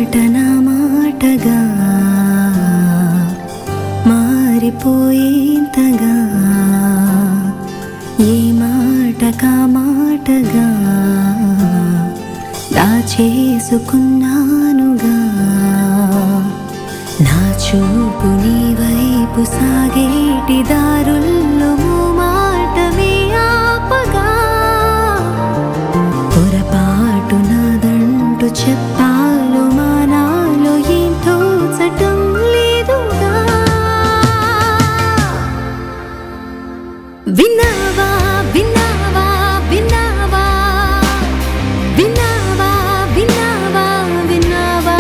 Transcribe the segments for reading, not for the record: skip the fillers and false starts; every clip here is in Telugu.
మాట నా మాటగా మారిపోయేంతగా ఏ మాట కా మాటగా దాచేసుకున్నానుగా నా చూపు నీ వైపు సాగేటి దారుల్లో మాటమే ఆపగా పొరపాటు నాదంటూ చెప్పాలో మానాలో ఏం తోచటం లేదుగా విన్నావా విన్నావా విన్నావా విన్నావా విన్నావా విన్నావా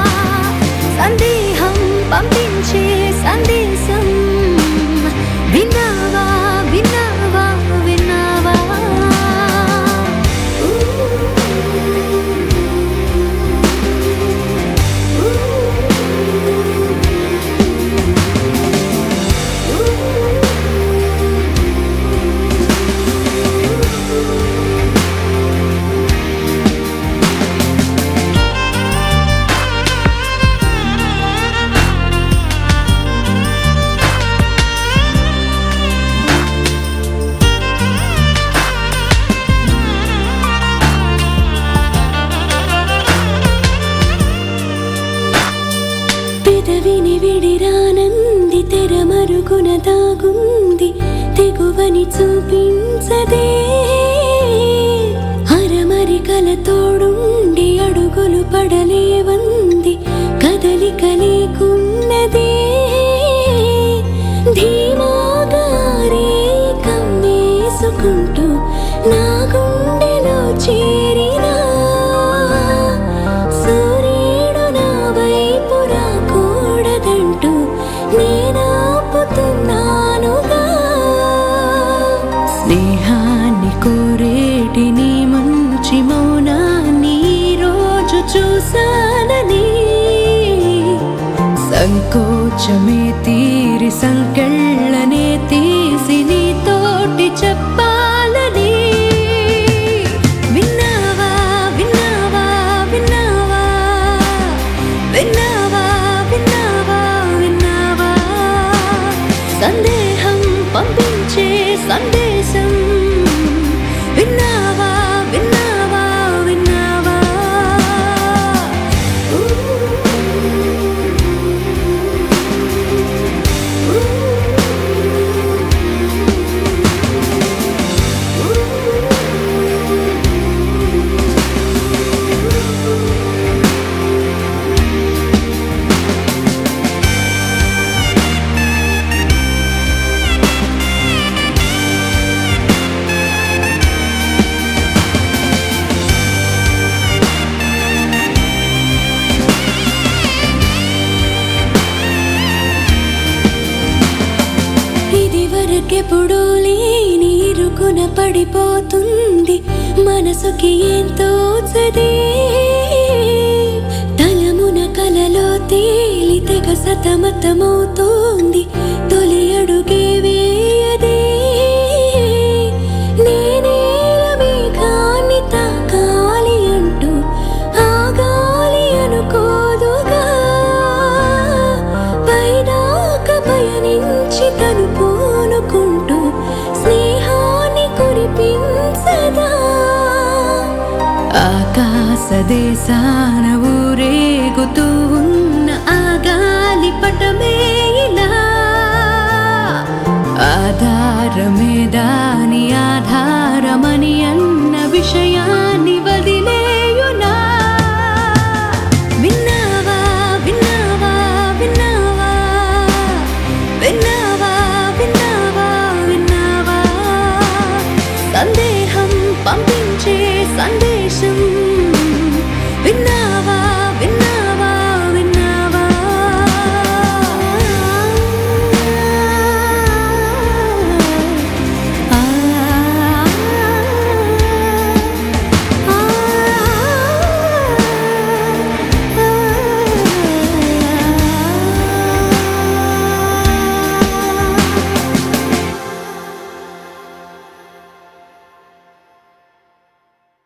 సందేహం పంపించే సందేశం విన్నావా విన్నావా విన్నావా పెదవిని విడిరానంది తెర మరుగున దాగుంది తెగువని చూపించదే అరమరికల తోడుండి అడుగులు పడలేవంది కదలిక లేకున్నదే ధీమాగారే కమ్మేసుకుంటూ నా గుండెలో చేరినా సూర్యుడు నా వైపు రాకూడదంటూ నేనాపుతున్నానుగా స్నేహాన్ని కోరేటి నీ మంచి మౌనాన్ని ఈరోజు చూశానని సంకోచమే తీరి సంకెళ్ళనే తీసి నీతోటి చెప్పాలని విన్నావా విన్నావా విన్నావా విన్నావా విన్నావా విన్నావా సందేహం పంపించే సందేశం విన్నావా విన్నావా విన్నావా ఇదివరకెప్పుడు లేని ఇరుకున పడిపోతుంది మనసుకి ఎంతో చదే తలమున కలలో తేలి తెగ సతమతమవుతోంది తొలి అడుగే వేయదే నేనేల మేఘాన్ని తాకాలి అంటూ ఆగాలి అనుకోదుగా పైదాకా పయనించి తను పూనుకుంటూ స్నేహాన్ని కురిపించదా ఆకాశ దేశాన ఊరేగుతూ ఉన్న ఆ గాలి పటమే ఇలా ఆధారమే దాని ఆధార